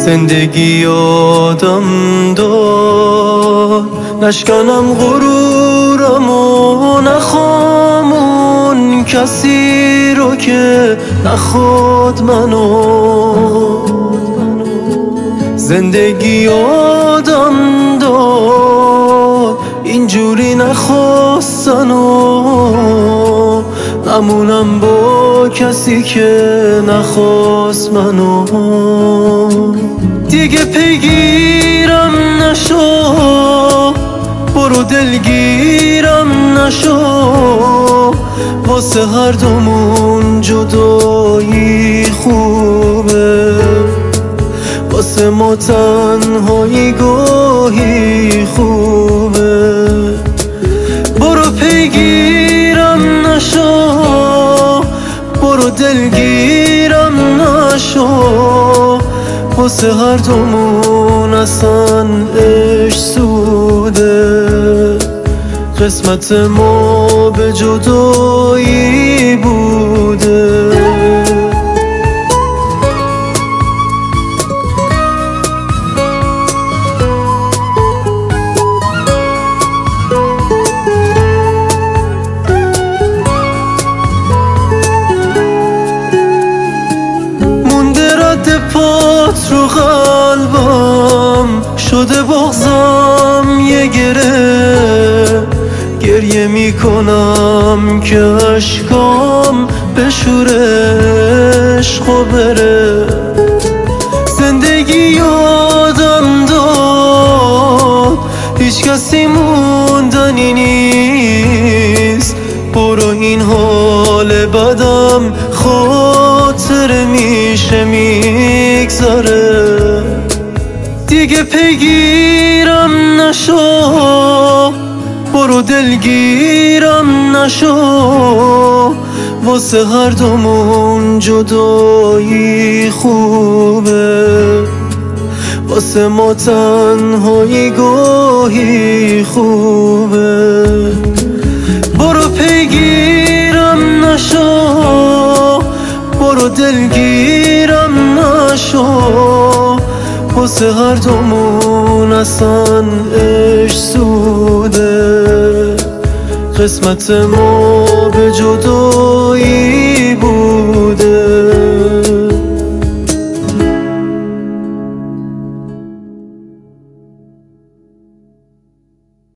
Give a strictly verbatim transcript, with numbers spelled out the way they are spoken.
زندگی آدم داد نشکنم غرورم و نخوام اون کسی رو که نخواد منو. زندگی آدم داد اینجوری نخواستن و نمونم با کسی که نخواست منو. دیگه پیگیرم نشو، برو دلگیرم نشو، واسه هر دومون جدایی خوبه، واسه ما تنهایی گاهی خوبه. برو پیگیرم نشو، برو دلگیرم نشو، واسه هر دومون اصلا عشق سوده، قسمت ما به جدایی بوده. پات رو قلبم شده بغضم یه گره، گریه میکنم که اشکام بشوره عشق و بره. زندگی یادم داد هیچ کسی موندنی نیست، برو این حال بدم خاطر میشه میگذره. دیگه پیگیرم نشو، برو دلگیرم نشو، واسه هر دومون جدایی خوبه، واسه ما تنهایی گاهی خوبه. برو پیگیرم نشو، برو دلگیرم نشو، واسه هر دومون اصلا عشق سوده، قسمت ما به جدایی